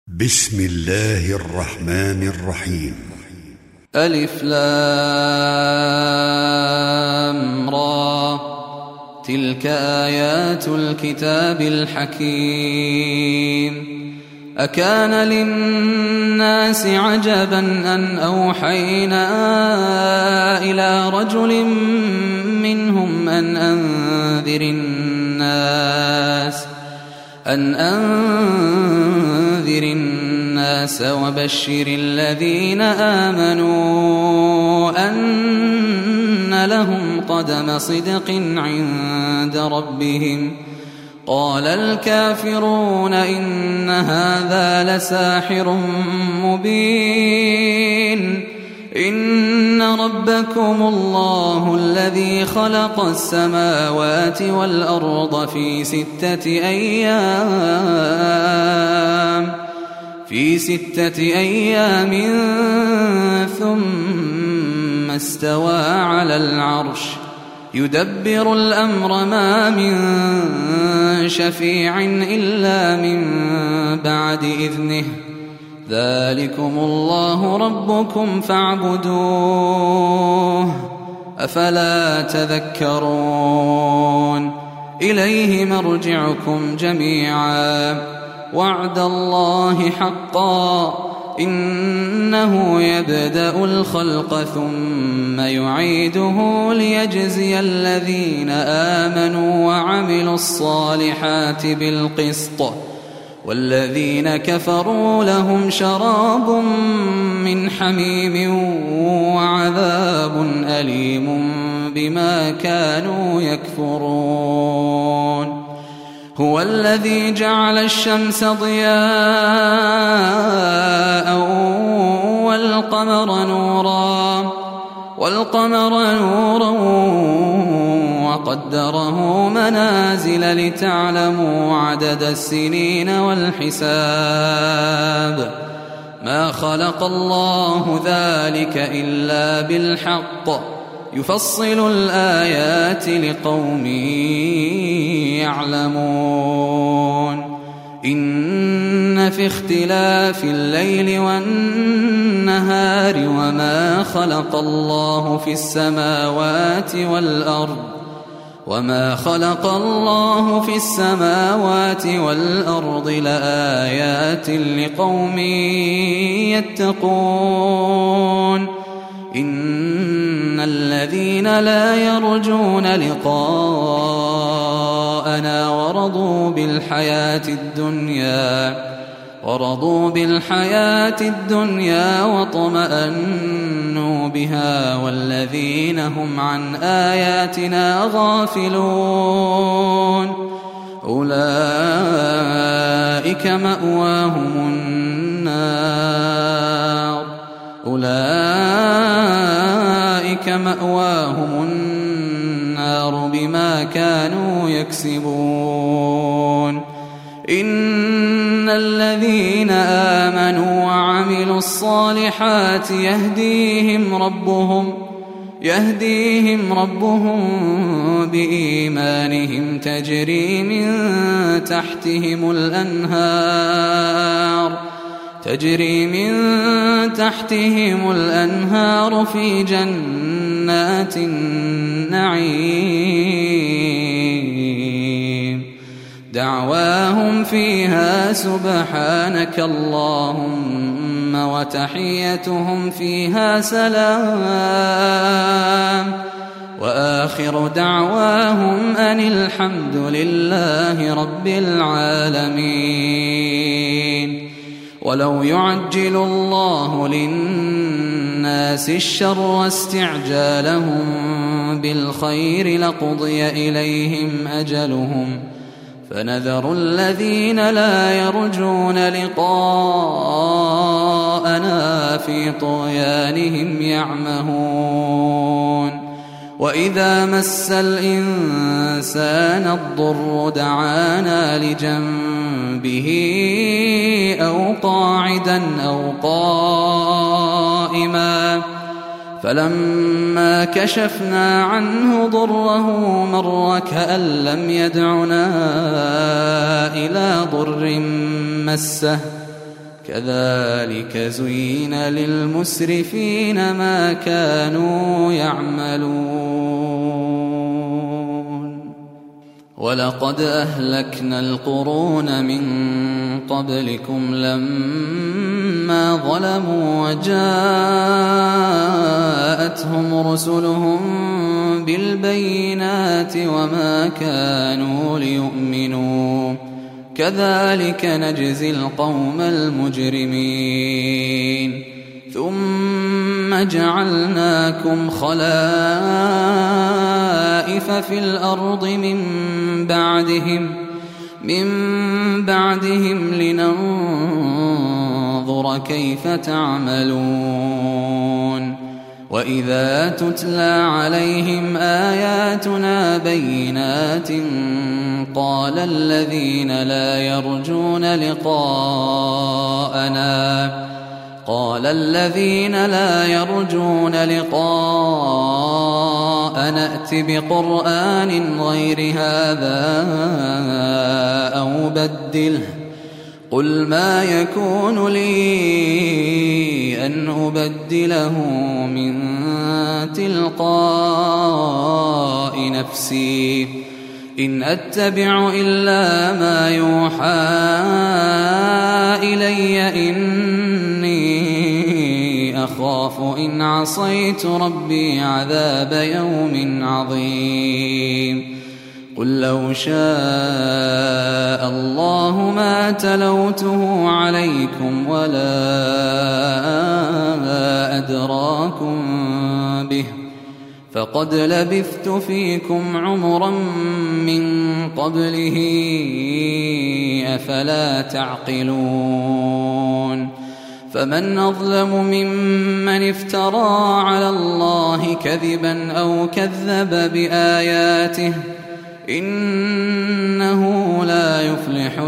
بسم الله الرحمن الرحيم. ألف لام را، تلك آيات الكتاب الحكيم. أكان للناس عجبا أن أوحينا إلى رجل منهم أن أنذر الناس وبشر الذين آمنوا أن لهم قدم صدق عند ربهم. قال الكافرون إن هذا لساحر مبين. إن ربكم الله الذي خلق السماوات والأرض في 6 أيام ثم استوى على العرش يدبر الأمر ما من شفيع إلا من بعد إذنه. ذلكم الله ربكم فاعبدوه أفلا تذكرون. إليه مرجعكم جميعا وعد الله حقا إنه يبدأ الخلق ثم يعيده ليجزي الذين آمنوا وعملوا الصالحات بالقسط والذين كفروا لهم شراب من حميم وعذاب أليم بما كانوا يكفرون. هو الذي جعل الشمس ضياء والقمر نورا وقدره منازل لتعلموا عدد السنين والحساب. ما خلق الله ذلك إلا بالحق يفصل الآيات لقوم يعلمون. إن في اختلاف الليل والنهار وما خلق الله في السماوات والأرض لآيات لقوم يتقون. إن الذين لا يرجون لقاءنا ورضوا بالحياة الدنيا واطمأنوا بها والذين هم عن آياتنا غافلون أولئك مأواهم النار بما كانوا يكسبون. إن الذين آمنوا وعملوا الصالحات يهديهم ربهم بإيمانهم تجري من تحتهم الأنهار في جنات النعيم. دعواهم فيها سبحانك اللهم وتحيتهم فيها سلام وآخر دعواهم أن الحمد لله رب العالمين. ولو يعجل الله للناس الشر استعجالهم بالخير لقضي إليهم أجلهم فنذر الذين لا يرجون لقاءنا في طغيانهم يعمهون. وإذا مس الإنسان الضر دعانا لجنبه أو قاعدا أو قائما فلما كشفنا عنه ضره مر كأن لم يدعنا إلى ضر مسه كذلك زين للمسرفين ما كانوا يعملون ولقد أهلكنا القرون من قبلكم لما ظلموا وجاءتهم رسلهم بالبينات وما كانوا ليؤمنوا كذلك نجزي القوم المجرمين ثم جعلناكم خلائف في الأرض من بعدهم لننظر كيف تعملون وإذا تتلى عليهم آياتنا بينات قال الذين لا يرجون لقاءنا ائت بقرآن غير هذا أو بدله قل ما يكون لي أن أبدله من تلقاء نفسي إن أتبع إلا ما يوحى إلي إني أخاف إن عصيت ربي عذاب يوم عظيم قل لو شاء الله ما تلوته عليكم ولا أدراكم به فقد لبثت فيكم عمرا من قبله أفلا تعقلون فمن أظلم ممن افترى على الله كذبا أو كذب بآياته إنه لا يفلح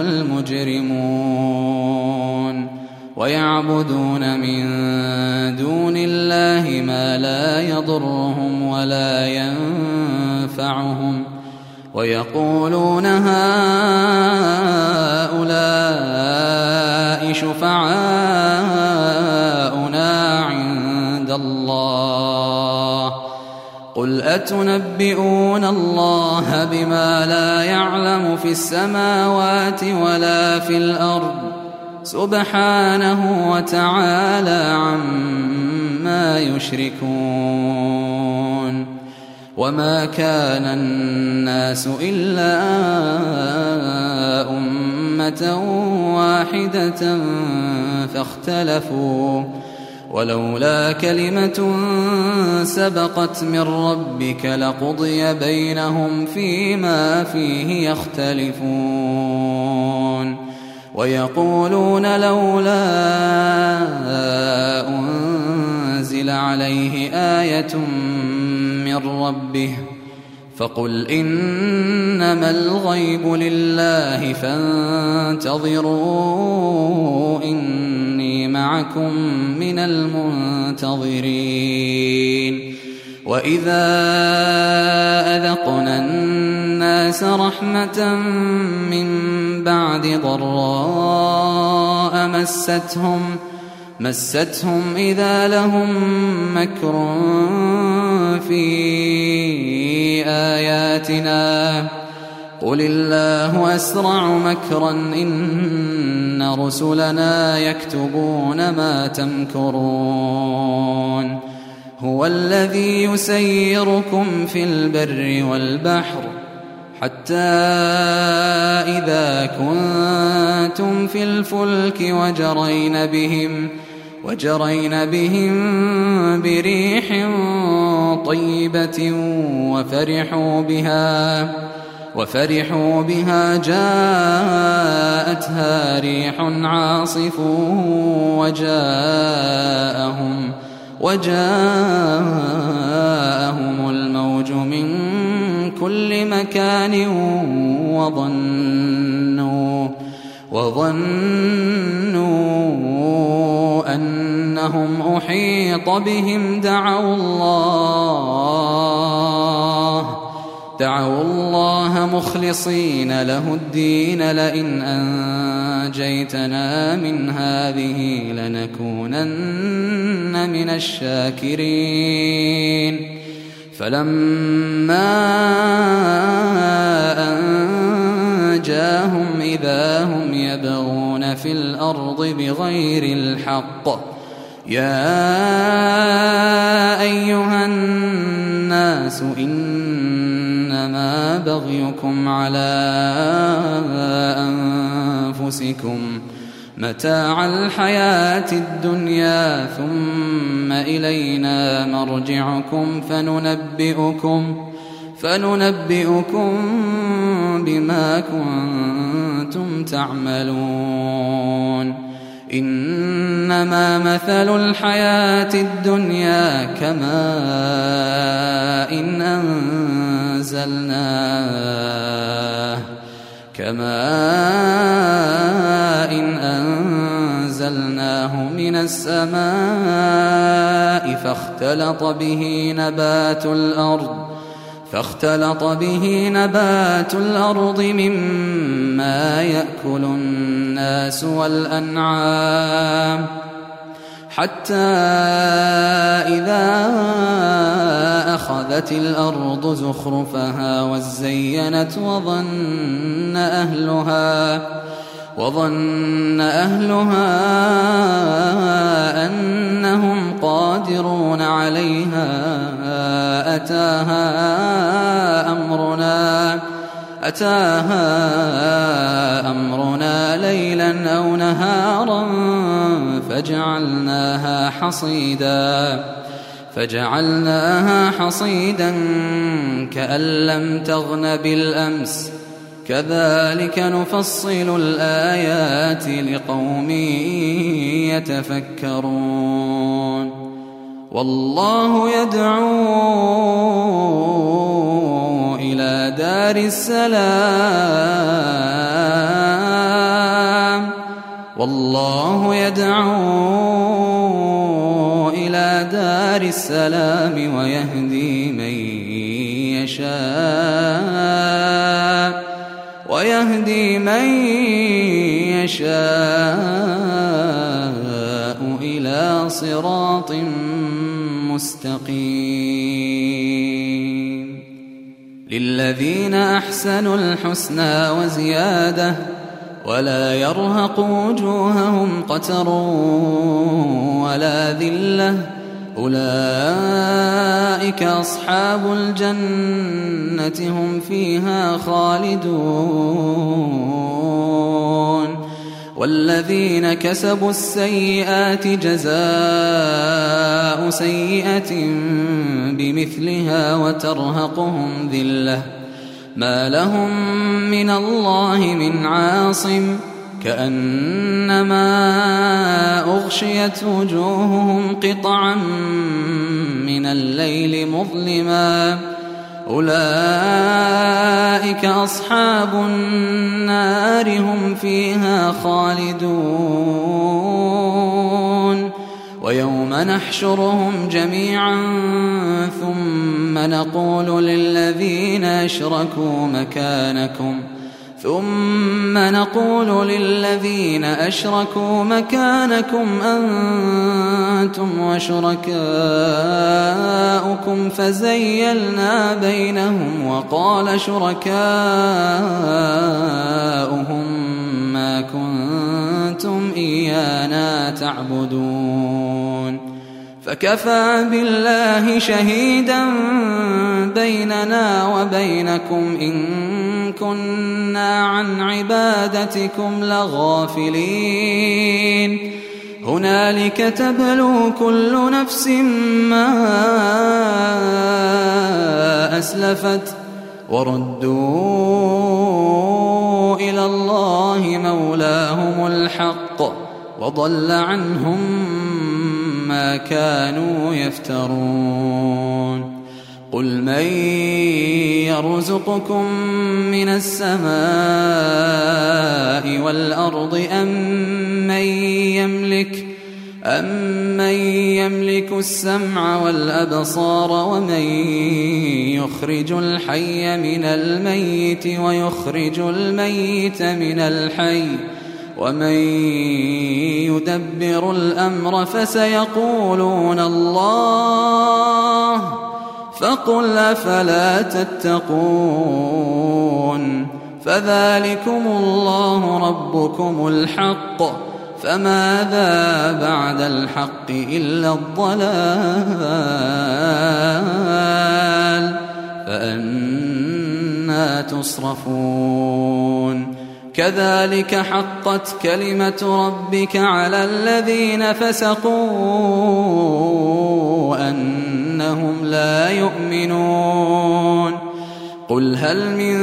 المجرمون ويعبدون من دون الله ما لا يضرهم ولا ينفعهم ويقولون هؤلاء شفعاؤنا عند الله قل أتنبئون الله بما لا يعلم في السماوات ولا في الأرض سبحانه وتعالى عما يشركون وما كان الناس إلا أمة واحدة فاختلفوا ولولا كلمة سبقت من ربك لقضي بينهم فيما فيه يختلفون ويقولون لولا أنزل عليه آية من ربه فقل إنما الغيب لله فانتظروا إني معكم من المنتظرين وإذا أذقنا الناس رحمة من بعد ضراء مستهم إذا لهم مكر في آياتنا قل الله أسرع مكرا إن رسلنا يكتبون ما تمكرون هو الذي يسيركم في البر والبحر حتى إذا كنتم في الفلك وجرين بهم بريح طيبة وفرحوا بها جاءتها ريح عاصف وجاءهم الموج من كل مكان وظنوا أنهم أحيط بهم دعوا الله مخلصين له الدين لئن أنجيتنا من هذه لنكونن من الشاكرين فلما أنجاهم إذا هم يبغون في الأرض بغير الحق يا أيها الناس إنما بغيكم على أنفسكم متاع الحياة الدنيا ثم إلينا مرجعكم فننبئكم بما كنتم تعملون إنما مثل الحياة الدنيا كماء أنزلناه من السماء فاختلط به نبات الأرض مما يأكل الناس والأنعام حتى إذا أخذت الأرض زخرفها وزينت وظن أهلها أنهم قادرون عليها أتاها أمرنا ليلا أو نهارا فجعلناها حصيدا كأن لم تغن بالأمس كذلك نفصل الآيات لقوم يتفكرون والله يدعو إلى دار السلام ويهدي من يشاء إلى صراط مستقيم للذين أحسنوا الحسنى وزيادة ولا يرهق وجوههم قتر ولا ذلة أولئك أصحاب الجنة هم فيها خالدون والذين كسبوا السيئات جزاء سيئة بمثلها وترهقهم ذلة ما لهم من الله من عاصم كأنما أغشيت وجوههم قطعا من الليل مظلما أولئك أصحاب النار هم فيها خالدون ويوم نحشرهم جميعا ثم نقول للذين أشركوا مكانكم أنتم وشركاؤكم فزيلنا بينهم وقال شركاؤهم ما كنتم إيانا تعبدون فكفى بالله شهيدا بيننا وبينكم إن كنا عن عبادتكم لغافلين هنالك تبلو كل نفس ما أسلفت وردوا إلى الله مولاهم الحق وضل عنهم ما كانوا يفترون قل من يرزقكم من السماء والأرض أمن يملك السمع والأبصار ومن يخرج الحي من الميت ويخرج الميت من الحي ومن يدبر الأمر فسيقولون الله فقل أفلا تتقون فذلكم الله ربكم الحق فماذا بعد الحق إلا الضلال فأنى تصرفون كذلك حقت كلمة ربك على الذين فسقوا أنهم لا يؤمنون قل هل من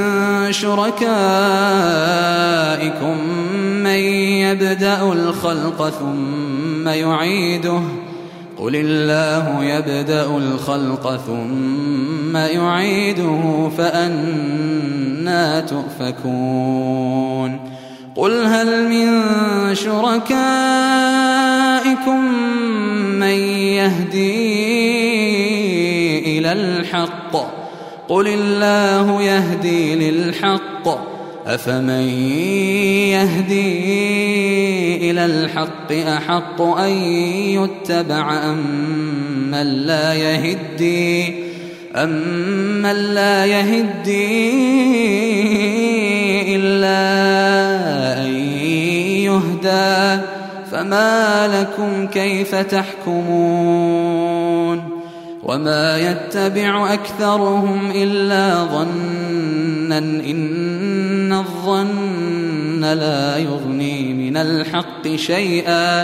شركائكم من يبدأ الخلق ثم يعيده قل الله يبدأ الخلق ثم يعيده فأنى تؤفكون قل هل من شركائكم من يهدي إلى الحق قل الله يهدي للحق أفمن يهدي إلى الحق أحق أن يتبع أمن لا يهدي إلا أن يهدى فما لكم كيف تحكمون وما يتبع أكثرهم إلا ظنا إن الظن لا يغني من الحق شيئا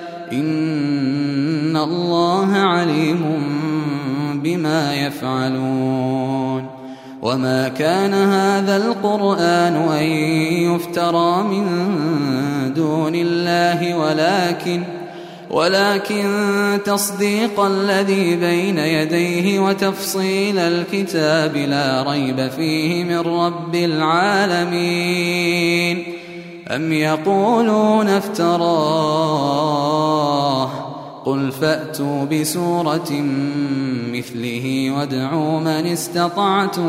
إن الله عليم بما يفعلون وما كان هذا القرآن أن يفترى من دون الله ولكن تصديق الذي بين يديه وتفصيل الكتاب لا ريب فيه من رب العالمين أم يقولون افتراه قل فأتوا بسورة مثله وادعوا من استطعتم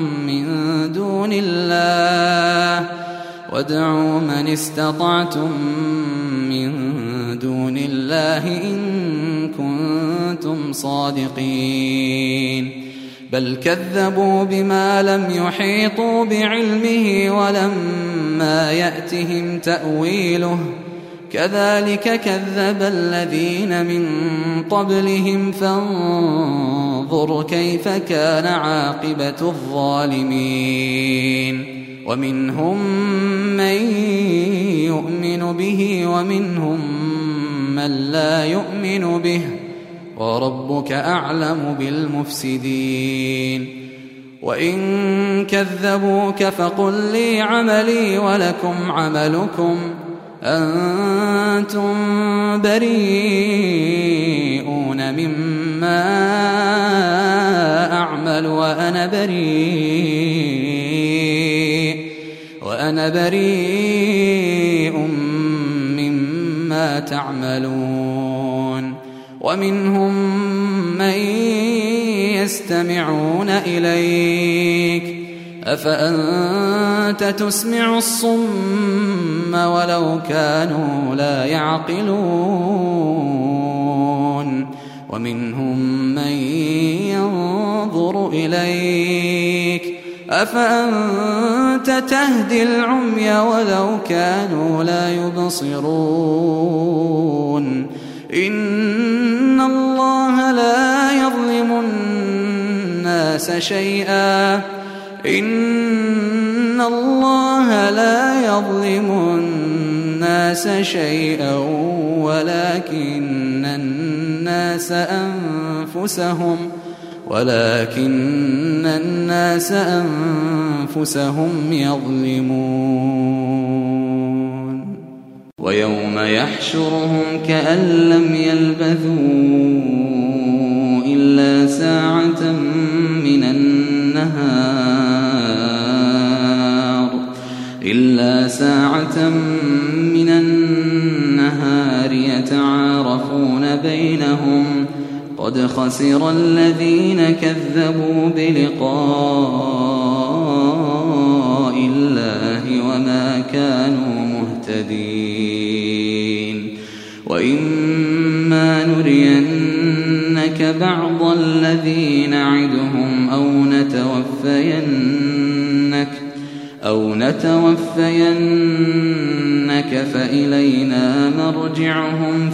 من دون الله إن كنتم صادقين بل كذبوا بما لم يحيطوا بعلمه ولما يأتهم تأويله كذلك كذب الذين من قبلهم فانظر كيف كان عاقبة الظالمين ومنهم من يؤمن به ومنهم من لا يؤمن به وربك أعلم بالمفسدين وإن كذبوك فقل لي عملي ولكم عملكم أنتم بريئون مما أعمل وأنا بريء مما تعملون ومنهم من يستمعون إليك أفأنت تسمع الصم ولو كانوا لا يعقلون ومنهم من ينظر إليك أفأنت تهدي العمي ولو كانوا لا يبصرون إن الله لا يظلم الناس شيئا ولكن الناس أنفسهم يظلمون ويوم يحشرهم كأن لم يلبثوا إلا ساعة من النهار يتعارفون بينهم قد خسر الذين كذبوا بلقاء الله وما كانوا مهتدين مهتدين وإما نرينك بعض الذي نعدهم أو نتوفينك فإلينا مرجعهم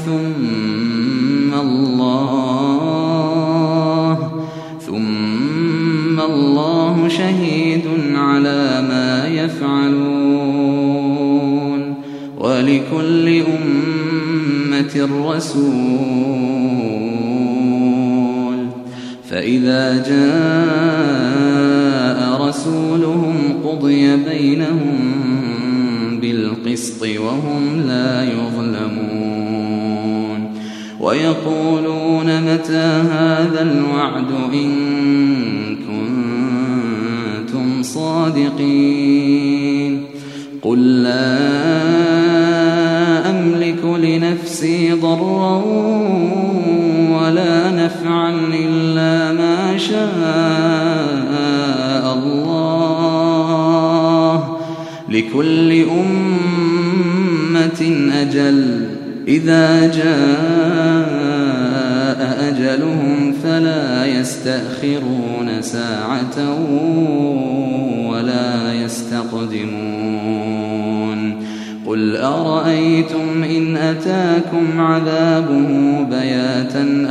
ثم الله شهيد على ما يفعلون ولكل أمة رسول فإذا جاء رسولهم قضي بينهم بالقسط وهم لا يظلمون ويقولون متى هذا الوعد إن كنتم صادقين قل لا أملك لنفسي ضرا ولا نفعا إلا ما شاء الله لكل أمة أجل إذا جاء أجلهم فلا يستأخرون ساعة ولا يستقدمون قل أرأيتم إن أتاكم عذابه بياتا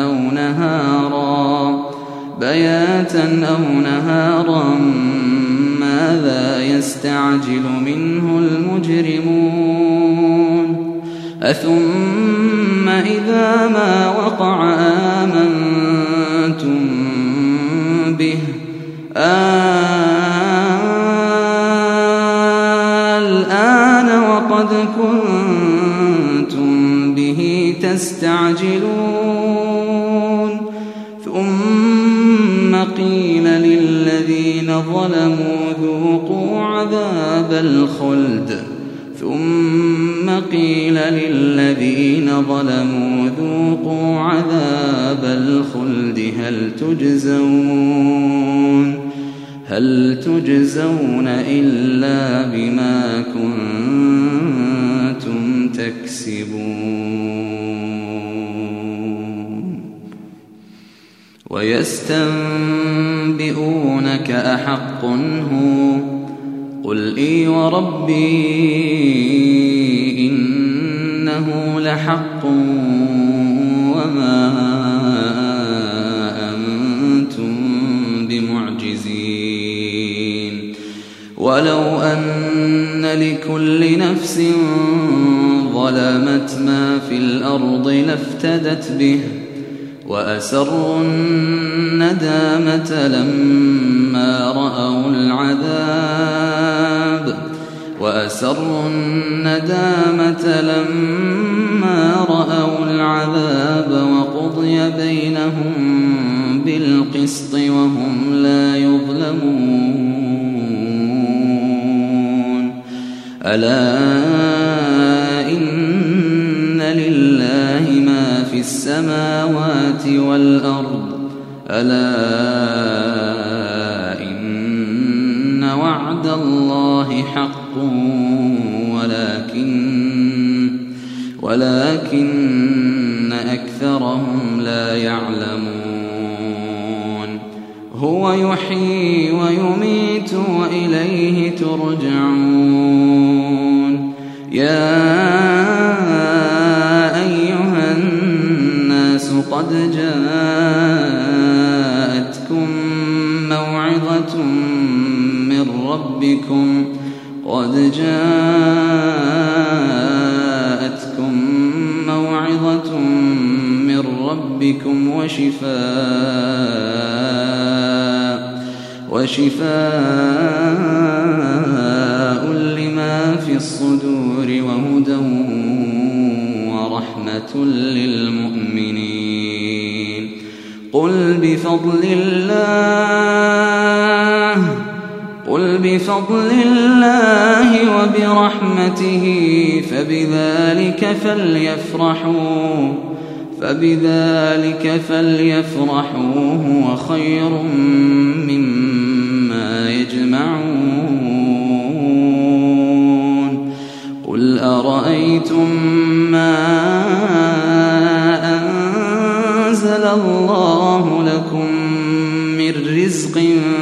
أو نهارا ماذا يستعجل منه المجرمون أثم إذا ما وقع آمنتم به الآن وقد كنتم به تستعجلون ثم قيل للذين ظلموا ذوقوا عذاب الخلد هل تجزون إلا بما كنتم تكسبون ويستنبئونك أحق هو قل إي وربي إنه لحق وما أنتم بمعجزين ولو أن لكل نفس ظلمت ما في الأرض لافتدت به وأسروا الندامة لما رأوا العذاب وقضي بينهم بالقسط وهم لا يظلمون ألا إن لله ما في السماوات والأرض ألا إن وعد الله حق ولكن أكثرهم لا يعلمون هو يحيي ويميت وإليه ترجعون يا أيها الناس قد جاءتكم موعظة من ربكم وشفاء لما في الصدور وهدى ورحمة للمؤمنين قل بفضل الله وبرحمته فبذلك فليفرحوا هو خير مما يجمعون قل قل أرأيتم ما أنزل الله لكم من رزق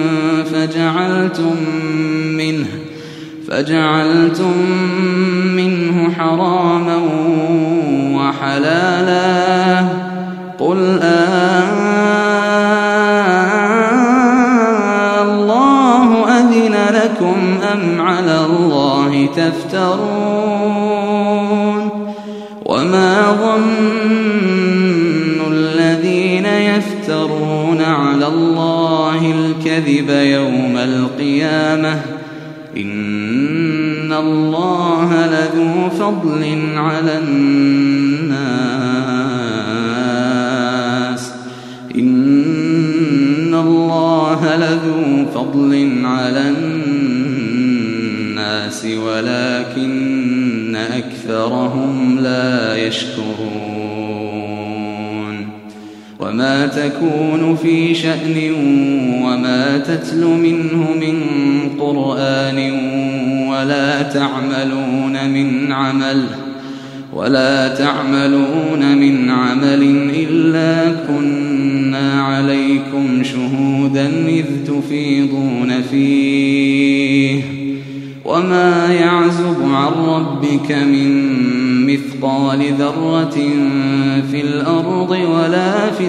فجعلتم منه حراما وحلالا قل الله أذن لكم أم على الله تفترون وما ظن الذين يفترون على الله الكذب يوم القيامة إن الله لذو فضل على الناس ولكن أكثرهم لا يشكرون وما تكون في شأن وما تتلو منه من قرآن ولا تعملون من عمل إلا كنا عليكم شهودا إذ تفيضون فيه وما يعزب عن ربك من مثقال ذرة في الأرض ولا في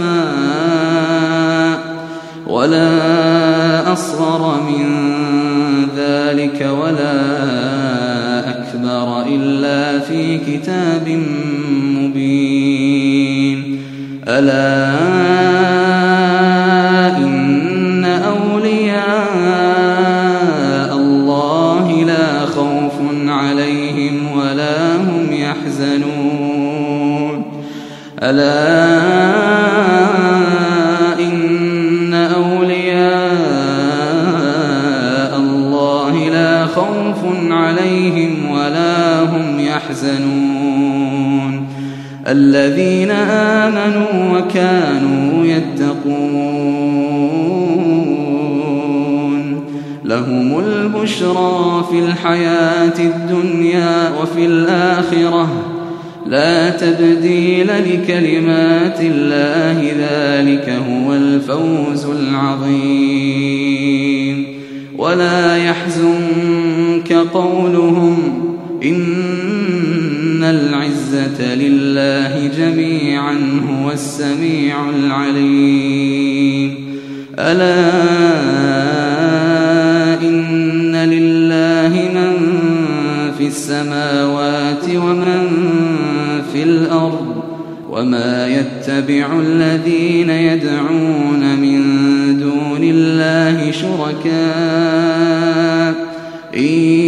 السماء ولا أصغر من ذلك ولا أكبر إلا في كتاب مبين ألا إن أولياء الله لا خوف عليهم ولا هم يحزنون ألا إن أولياء الله لا خوف عليهم ولا هم يحزنون الذين آمنوا وكانوا يتقون لهم البشرى في الحياة الدنيا وفي الآخرة لا تبديل لكلمات الله ذلك هو الفوز العظيم ولا يحزنك قولهم إن العزة لله جميعا هو السميع العليم ألا إن لله من في السماوات ومن في الأرض وما يتبع الذين يدعون من دون الله شركاء إن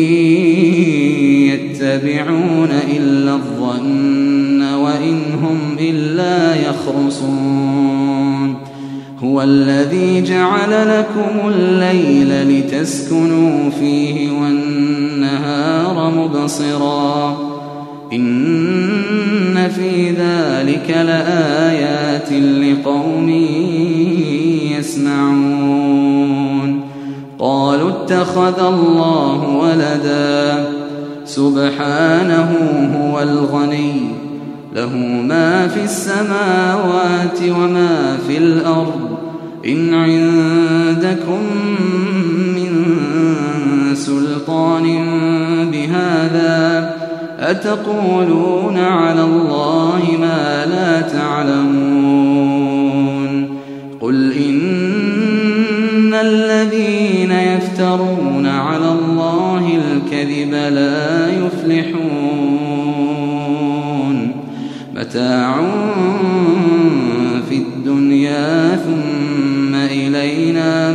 يتبعون إلا الظن وإن هم إلا يخرصون هو الذي جعل لكم الليل لتسكنوا فيه والنهار مبصرا إن في ذلك لآيات لقوم يسمعون قالوا اتخذ الله ولدا سبحانه هو الغني له ما في السماوات وما في الأرض إن عندكم من سلطان بهذا أتقولون على الله ما لا تعلمون قل إن الذين يفترون على الله الكذب لا يفلحون متاع في الدنيا ثم إلينا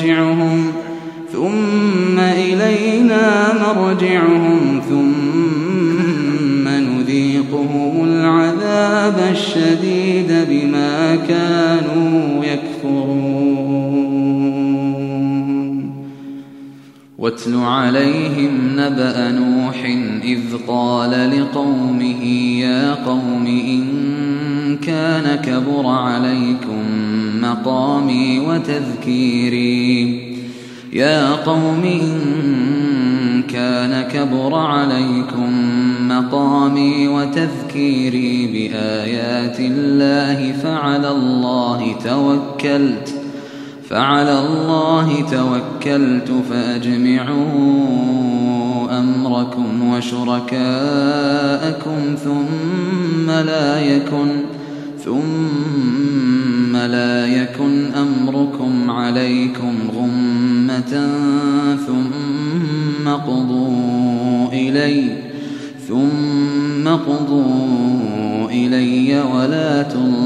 مرجعهم ثم نذيقهم العذاب الشديد بما كانوا يكفرون واتل عليهم نبأ نوح إذ قال لقومه يا قوم إن كان كبر عليكم مقامي وتذكيري كان كبر عليكم مقامي وتذكيري بآيات الله فعلى الله توكلت فأجمعوا أمركم وشركاءكم ثم لا يكن أمركم عليكم غمة ثم قضوا إلي ولا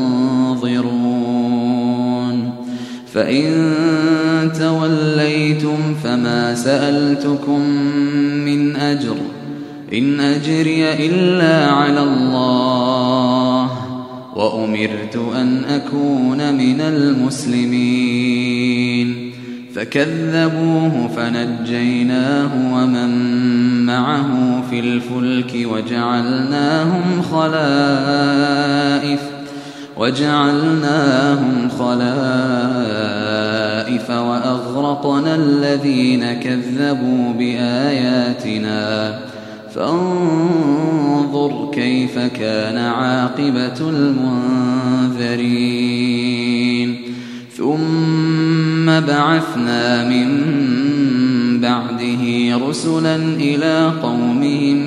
تنظرون. فإن توليتم فما سألتكم من أجر إن أجري إلا على الله وأمرت أن أكون من المسلمين. فكذبوه فنجيناه ومن معه في الفلك وجعلناهم خلائف وأغرقنا الذين كذبوا بآياتنا فانظر كيف كان عاقبة المنذرين. ثم بعثنا من بعده رسلا إلى قومهم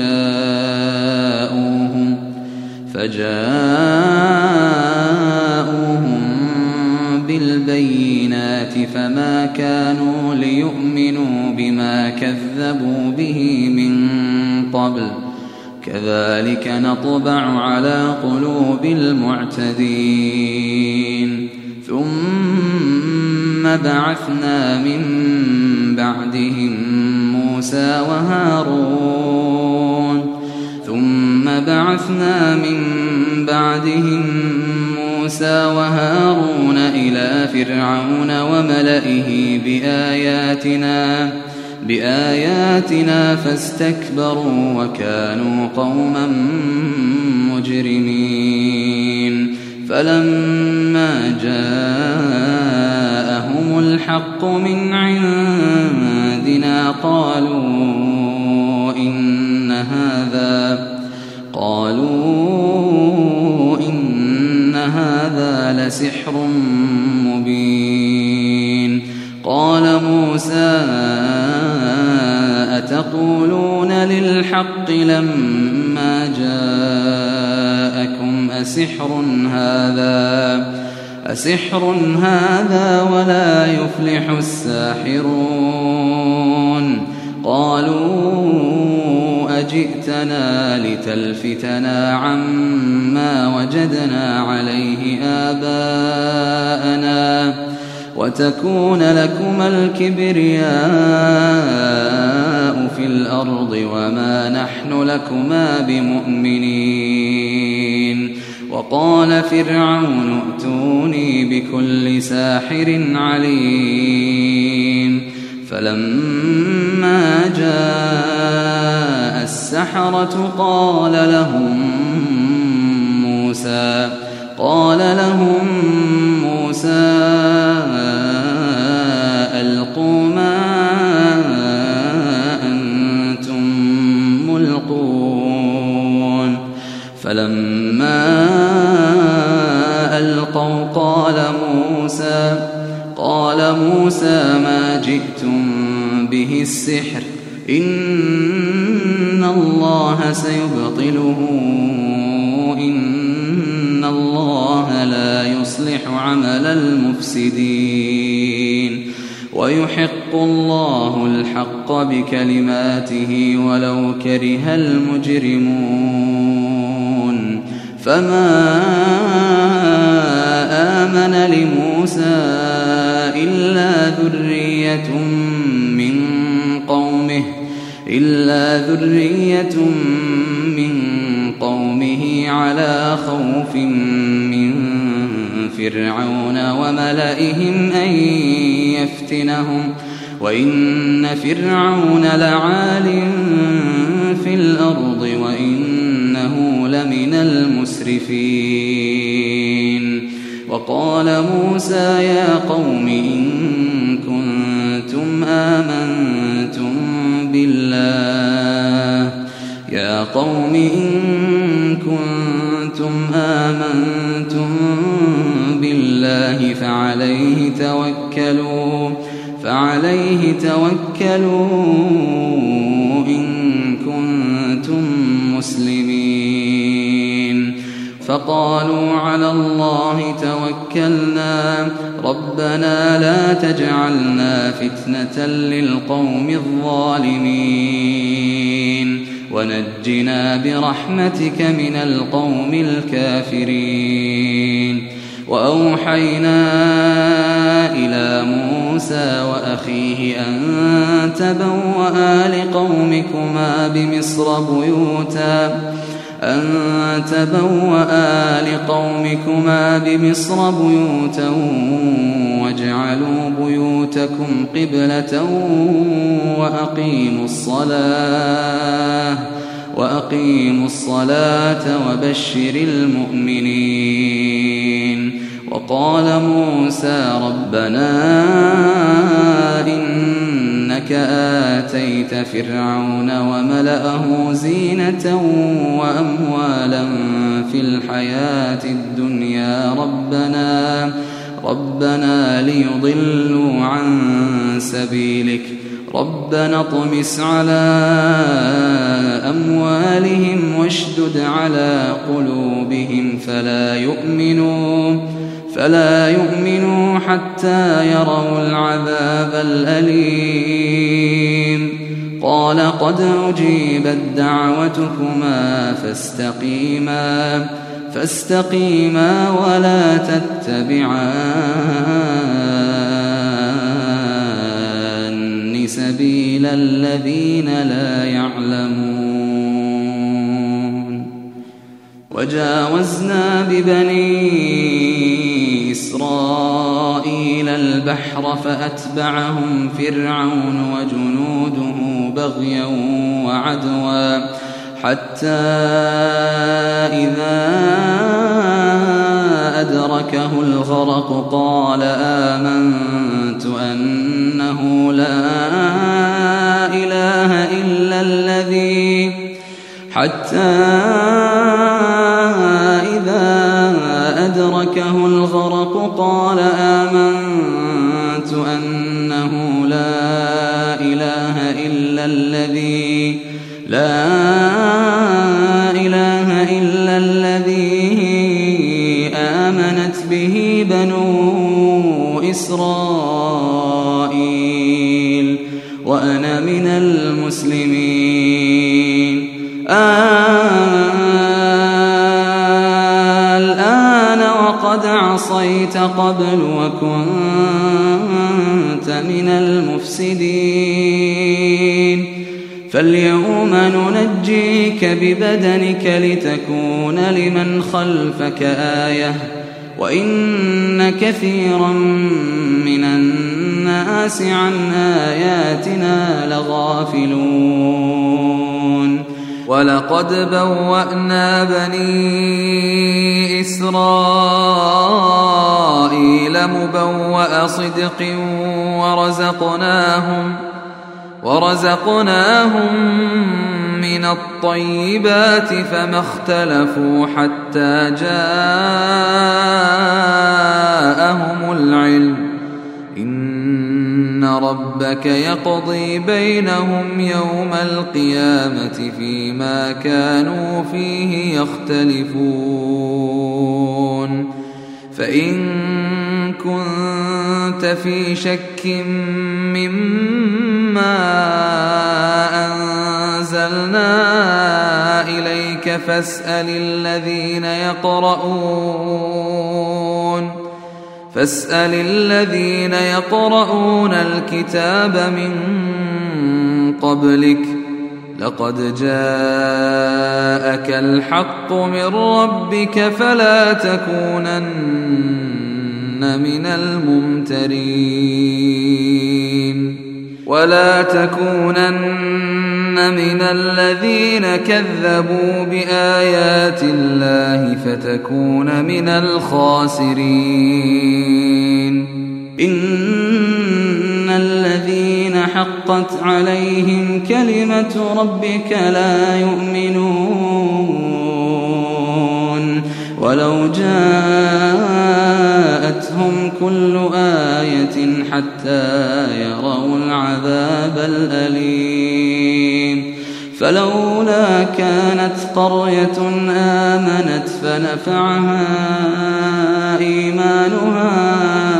فجاءوهم بالبينات فما كانوا ليؤمنوا بما كذبوا به من قبل كذلك نطبع على قلوب المعتدين. ثم بعثنا من بعدهم موسى وهارون إلى فرعون وملئه بآياتنا فاستكبروا وكانوا قوما مجرمين. فلما جاءهم الحق من عندنا قالوا إن هذا لسحر مبين. قال موسى أتقولون للحق لما جاءكم أسحر هذا ولا يفلح الساحرون. قالوا أجئتنا لتلفتنا عما وجدنا عليه آباءنا وتكون لكما الكبرياء في الأرض وما نحن لكما بمؤمنين. وقال فرعون ائتوني بكل ساحر عليم. فلما جاء السحرة قال لهم موسى ألقوا ما أنتم ملقون. فلما ألقوا قال موسى ما جئتم به السحر إن الله سيبطله إن الله لا يصلح عمل المفسدين ويحق الله الحق بكلماته ولو كره المجرمون. فما آمن لموسى إلا ذرية من قومه على خوف من فرعون وملئهم أن يفتنهم وإن فرعون لعال في الأرض وإنه لمن المسرفين. وقال موسى يا قوم إن كنتم آمنتم بالله الله يا قوم إن كنتم آمنتم بالله فعليه توكلوا إن كنتم مسلمين فقالوا على الله توكلنا ربنا لا تجعلنا فتنة للقوم الظالمين ونجنا برحمتك من القوم الكافرين وأوحينا إلى موسى وأخيه أن تبوأ لقومكما بمصر بيوتا واجعلوا بيوتكم قبلة وأقيموا الصلاة وبشر المؤمنين وقال موسى ربنا إنك آتيت فرعون وملأه زينة وأموالا في الحياة الدنيا ربنا ليضلوا عن سبيلك ربنا اطمس على أموالهم واشدد على قلوبهم فلا يؤمنوا حتى يروا العذاب الأليم قال قد أجيبت دعوتكما فاستقيما ولا تتبعان سبيل الذين لا يعلمون وجاوزنا ببني إسرائيل البحر فأتبعهم فرعون وجنوده بغيا وعدوا حتى إذا أدركه الغرق قال آمنت أنه لا إله إلا الذي آمنت به بنو إسرائيل وأنا من المسلمين الآن وقد عصيت قبل وكنت من المفسدين فاليوم ننجيك ببدنك لتكون لمن خلفك آية وإن كثيرا من الناس عن آياتنا لغافلون ولقد بوأنا بني إسرائيل مبوأ صدق ورزقناهم من الطيبات فما اختلفوا حتى جاءهم العلم إن ربك يقضي بينهم يوم القيامة فيما كانوا فيه يختلفون فإن كنت في شك مما أنزلنا إليك فاسأل الذين يقرؤون الكتاب من قبلك لقد جاءك الحق من ربك فلا تكونن من الممترين ولا تكونن من الذين كذبوا بآيات الله فتكون من الخاسرين إن الذين حقت عليهم كلمة ربك لا يؤمنون ولو جاءتهم كل آية حتى يروا العذاب الأليم فلولا كانت قرية آمنت فنفعها إيمانها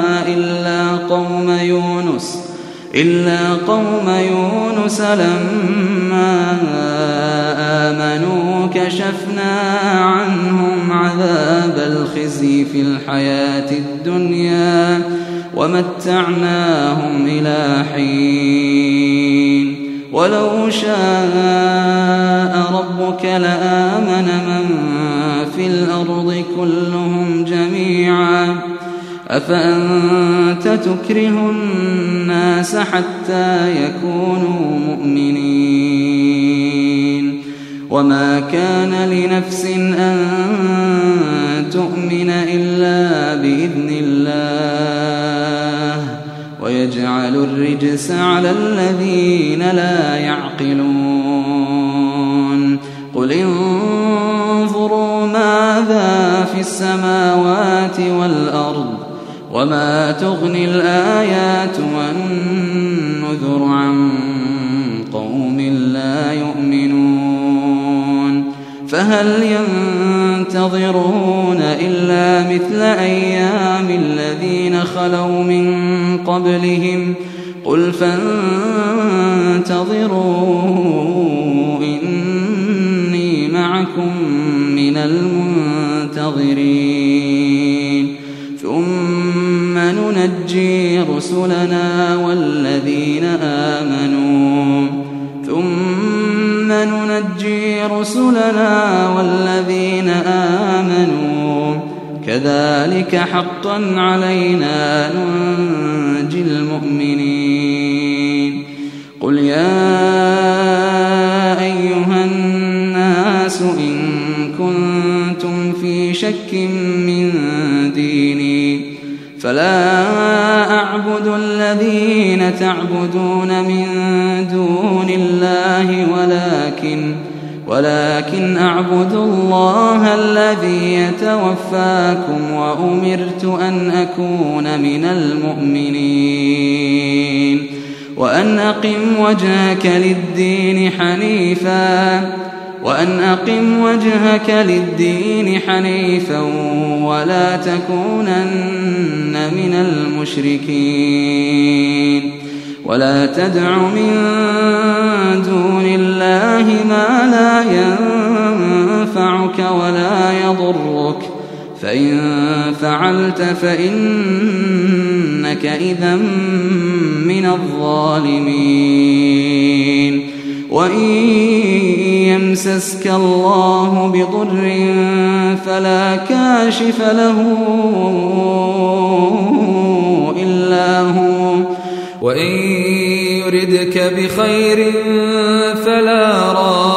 إلا قوم يونس لما آمنوا كشفنا عنهم عذاب الخزي في الحياة الدنيا ومتعناهم إلى حين ولو شاء ربك لآمن من في الأرض كلهم جميعا أفأنت تكره الناس حتى يكونوا مؤمنين وما كان لنفس أن تؤمن إلا بإذن الله ويجعل الرجس على الذين لا يعقلون قل انظروا ماذا في السماوات والأرض وما تغني الآيات والنذر عن قوم لا يؤمنون فهل ينتظرون إلا مثل أيام الذين خلوا من قبلهم قل فانتظروا إني معكم من المنتظرين ثم ننجي رسلنا والذين آمنوا كذلك حقا علينا ننجي المؤمنين قل يا أيها الناس إن كنتم في شك من ديني فلا أعبد الذين تعبدون من دون الله ولكن أعبد الله الذي يتوفاكم وأمرت أن أكون من المؤمنين وأن أقم وجهك للدين حنيفا ولا تكونن من المشركين ولا تدع من دون الله ما لا ينفعك ولا يضرك فإن فعلت فإنك إذا من الظالمين وإن يمسسك الله بضر فلا كاشف له إلا هو وإن يردك بخير فلا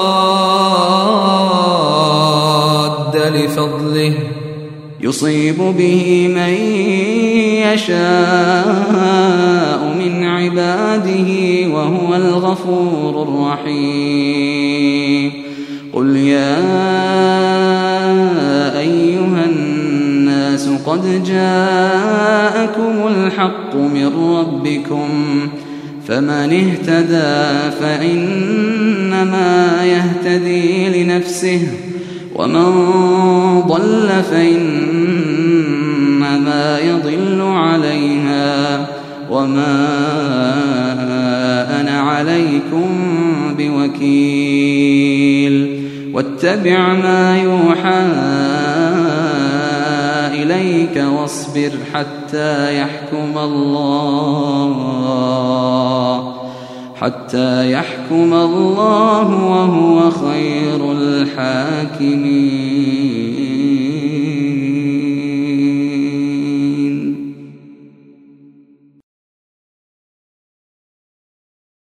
راد لفضله يصيب به من يشاء من عباده وهو الغفور الرحيم قل يا أيها الناس قد جاءكم الحق من ربكم فمن اهتدى فإنما يهتدي لنفسه ومن ضل فإنما يضل عليها وما أنا عليكم بوكيل واتبع ما يوحى إليك واصبر حتى يحكم الله وهو خير الحاكمين.